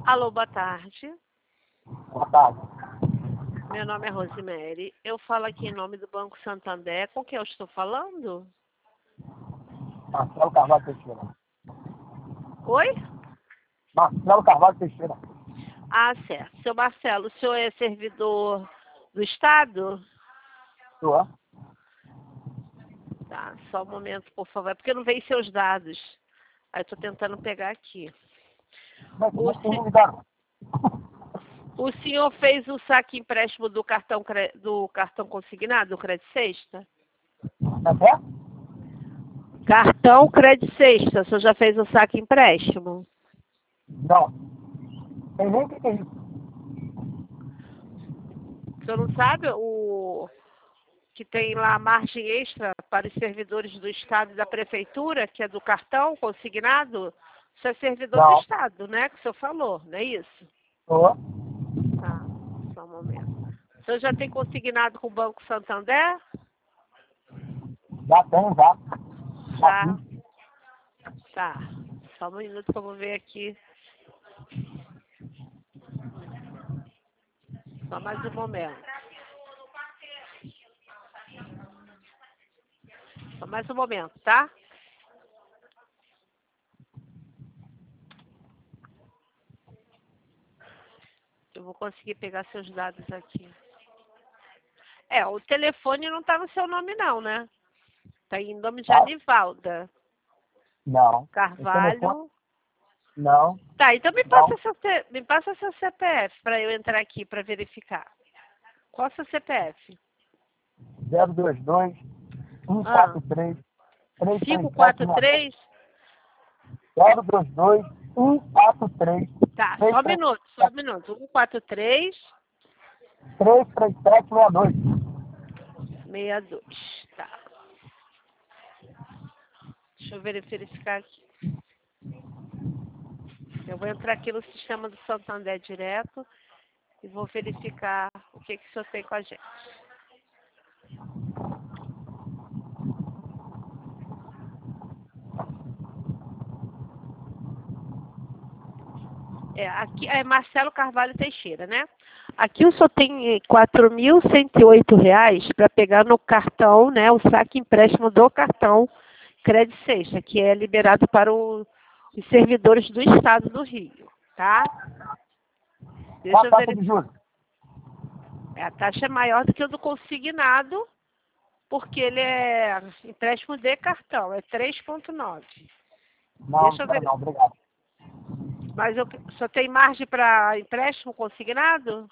Alô, boa tarde. Boa tarde. Meu nome é Rosemary. Eu falo aqui em nome do Banco Santander. Com quem eu estou falando? Marcelo Carvalho Teixeira. Oi? Marcelo Carvalho Teixeira. Ah, certo. Seu Marcelo, o senhor é servidor do Estado? Sua? Tá, só um momento, por favor. É porque não veio seus dados. Aí estou tentando pegar aqui. O senhor fez o saque empréstimo do cartão consignado, do Credit Sexta? É? Cartão Credit Sexta, o senhor já fez o saque empréstimo? Não. Tem nem o que é isso. O senhor não sabe o que tem lá margem extra para os servidores do Estado e da Prefeitura, que é do cartão consignado? Você é servidor do Não. Estado, né? Que o senhor falou, não é isso? Sua? Tá, só um momento. O senhor já tem consignado com o Banco Santander? Já tem, já. Já. Tá. Só um minuto que eu vou ver aqui. Só mais um momento. Só mais um momento, tá? Eu vou conseguir pegar seus dados aqui. É, o telefone não tá no seu nome não, né? Tá em nome de Tá. Anivalda Não. Carvalho. Não. Tá, então me passa seu CPF para eu entrar aqui para verificar. Qual é o seu CPF? 022 Ah, 143 543? 022 143 Tá, só um minuto, só um minuto. 143 33762. 62. Tá. Deixa eu verificar aqui. Eu vou entrar aqui no sistema do Santander direto e vou verificar o que o senhor tem com a gente. Aqui é Marcelo Carvalho Teixeira, né? Aqui o senhor tem R$ 4.108 para pegar no cartão, né? O saque empréstimo do cartão Credit Sexta, que é liberado para os servidores do Estado do Rio, tá? Qual Deixa a eu taxa verificar. de juros? A taxa é maior do que o do consignado, porque ele é empréstimo de cartão, é 3,9. Não, Deixa eu ver. não, obrigado. Mas só tem margem para empréstimo consignado?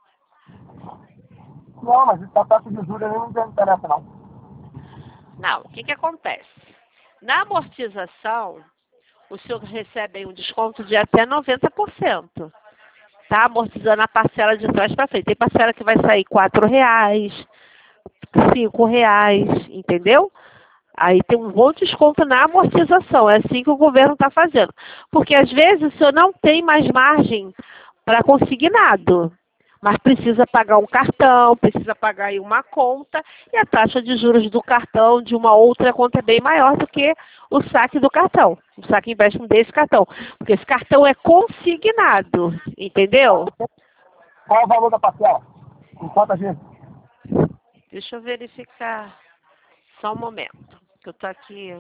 Não, mas a taxa de juros não me interessa, não. Não, o que acontece? Na amortização, o senhor recebe aí um desconto de até 90%. Tá amortizando a parcela de trás para frente. Tem parcela que vai sair R$ 4, R$ 5, entendeu? Aí tem um bom desconto na amortização. É assim que o governo está fazendo. Porque às vezes o senhor não tem mais margem para consignado. Mas precisa pagar um cartão, precisa pagar aí uma conta, e a taxa de juros do cartão de uma outra conta é bem maior do que o saque do cartão, o saque empréstimo desse cartão. Porque esse cartão é consignado, entendeu? Qual é o valor da parcela? Em quantas vezes? Deixa eu verificar. Só um momento, que eu tô aqui.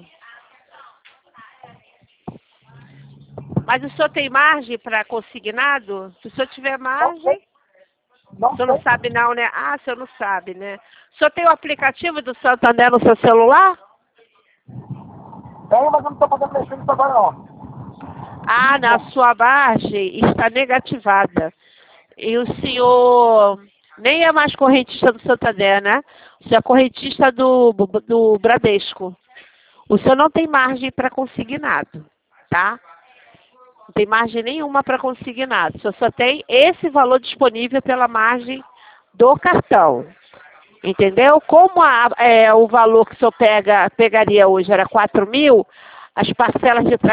Mas o senhor tem margem para consignado? Se o senhor tiver margem... Não O senhor não sei. sabe não, né? Ah, o senhor não sabe, né? O senhor tem o aplicativo do Santander no seu celular? Tenho, mas eu não estou podendo mexer nisso agora, não. Ah, na sua margem está negativada. E o senhor nem é mais correntista do Santander, né? O senhor é correntista do Bradesco. O senhor não tem margem para consignado, tá? Não tem margem nenhuma para consignado. O senhor só tem esse valor disponível pela margem do cartão. Entendeu? Como o valor que o senhor pegaria hoje era 4.000, as parcelas de trás